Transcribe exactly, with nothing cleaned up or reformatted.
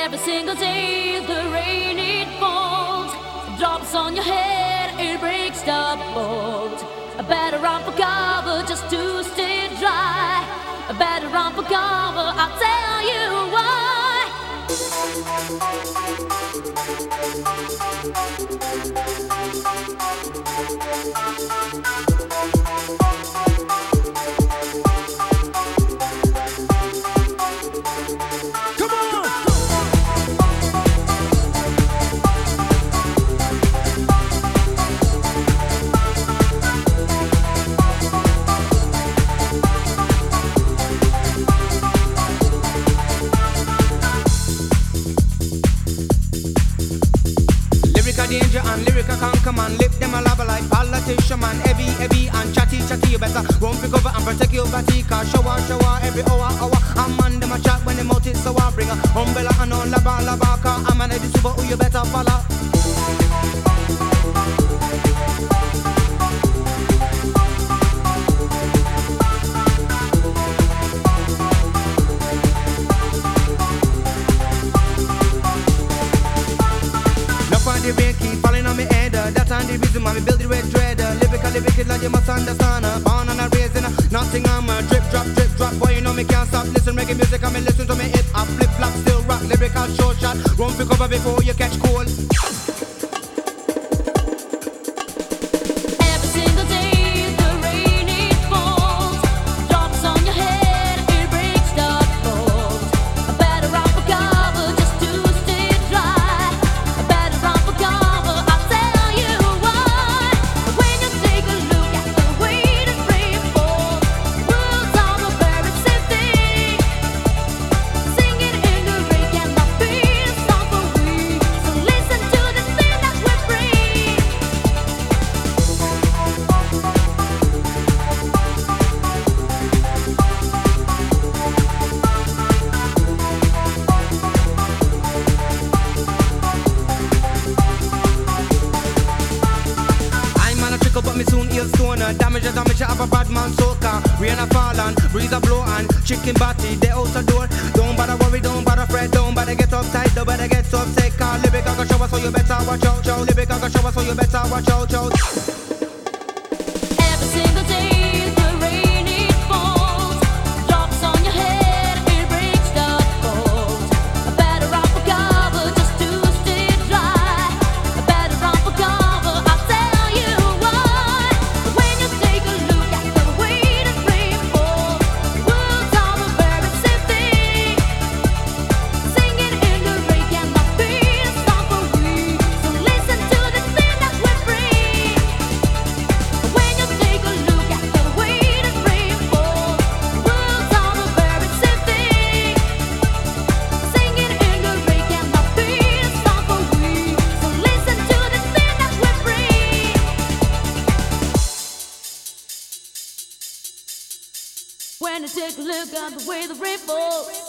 Every single day the rain it falls, drops on your head, it breaks the bones. I better run for cover just to stay dry. I better run for cover, I'll tell you why. Danger and lyrical conquer man, lip them a lava like politician man. Heavy, heavy and chatty, chatty. You better run for cover and protect your body. Cause shower, shower every hour, hour. I'm man them a chat when they mouth it so I bring a umbrella and on lava, lava. Cause I'm an edit super who you better follow. The rain keep falling on me head, uh, that's on the reason why me build the red dread. uh, Lyrically wicked like you must understand, uh, born on a raising, uh, nothing I'm a drip drop, drip drop. Boy you know me can't stop, listen reggae music and me listen to me hip hop, flip flop, still rock, lyrical short shot. Run for cover before you catch cold. But me soon heal stoner. Damage a damage, I have a bad man soaker. Rain a fall and breeze a blow and chicken body, they out the door. Don't bother worry, don't bother fret, don't bother get uptight, don't bother get upset. Cause lyric I go show us so you better watch out, chow. Lyric I go show us so you better watch out, chow. Every single day the rain it falls, drops on your head, it breaks the bones. I better run for cover just to stay dry. I better run for cover, I'll tell you why. When you take a look at the way the rain falls, words are a very same thing. Singing in the rain cannot be a song for we. So listen to the thing that we bring. When you take a look at the way the rain falls, words are a very same thing. Singing in the rain cannot be a song for we. So listen to the thing that we bring. When you take a look at the way the rain falls.